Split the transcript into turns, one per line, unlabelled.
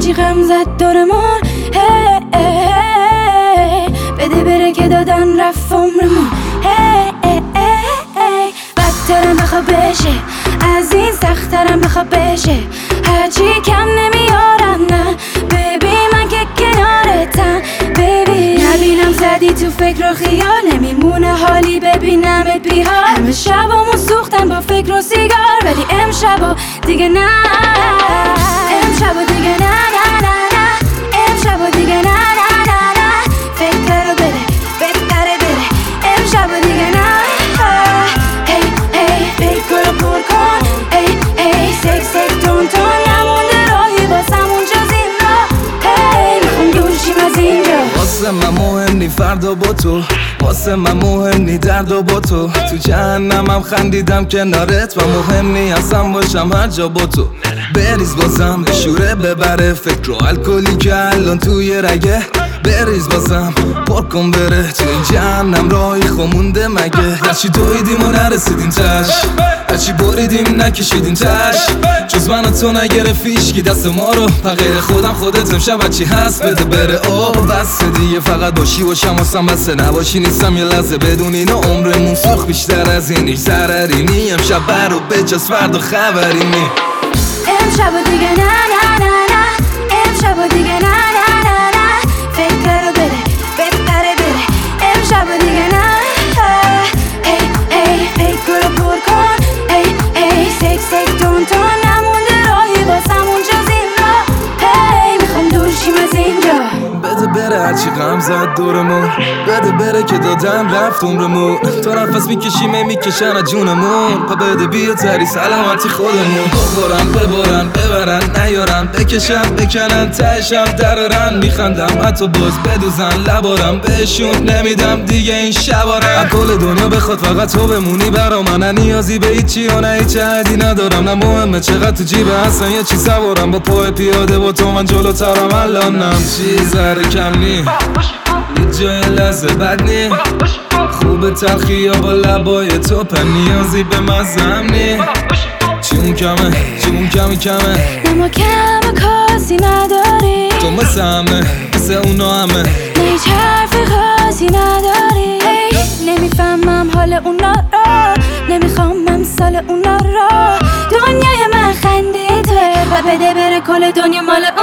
هرچی غم زد دورمون بده بره که دادن رفت عمرمون بدترم بخوا بشه از این سخترم بخوا بشه هرچی کم نمیارم نه ببین من که کنارتم ببین نبینم زدی تو فکر و خیال نمیمونه حالی ببینمت بیحال همه شبامون سوختن با فکر و سیگار ولی امشبا دیگه نه امشبا دیگه نه نه نه نه امشبا دیگه نه نه نه نه فکر رو بده بهتره بره امشبا دیگه نه فکر رو پر کن سک تون نمونده راهی واسمون جز این راه میخوام دورشیم از اینجا
واسه من مهم نی فردا با تو واسه من مهم نی درد و با تو تو جهنمم خندیدم کنارت و مهم نی اصلا باشم هر جا با تو بریز بازم شوره ببره فکر و الکلی که الان توی رگه بریز بازم پر کن بره تو این جهنم راهی خمونده مگه هرچی دویدیم و نرسیدیم تش هرچی بریدیم نکشیدیم تش جز من و تو نگرفت هیچکی دست ما رو غیر خودم خودت امشب هرچی هست بده بره اوه بس دیگه فقط باشی باشم واسم بسه نباشی نیستم یه لحظه بدون اینو عمرمون سوخت بیشتر از این هیچ ضرری نی امشب برو بجز فردا خبری نی
امشب دیگه نه نه نه نه امشب دیگه نه نه نه نه فکر رو بده بهتره بره امشب دیگه نه فکر رو پر کن سک تون نمونده راهی واسمون جز این راه میخوام دورشیم از اینجا
بده بره هرچی غم زد دورمون بده بره که دادن رفت عمرمون تو نفس میکشیم میکشن از جونمون پا بده بیا تری سلامتی خودمون بخورن ببارن ببرن نیارن بکشن بکنن تهشم درارن میخندم حتی باز بدوزن لبارم بهشون نمیدم دیگه این شبارم کل دنیا بخواد فقط تو بمونی برا من نه نیازی به هیچی و نه هیچ عهدی ندارم نه مهمه چقدر تو جیبه هستن یه چی سوارم با پای پیاده با تو من جلوترم الانم چیز کم نی یه جای لحظه بد نی خوب تلخی یا با لبای تو پر نیازی به مزم نی چون کمه
نما کم کاسی نداری
تو مثل همه مثل اونا همه
هیچ حرف خاصی نداری نمیفهمم حال اونا را نمیخوام امثال اونا را دنیای من خندیده و بده بره کل دنیا مال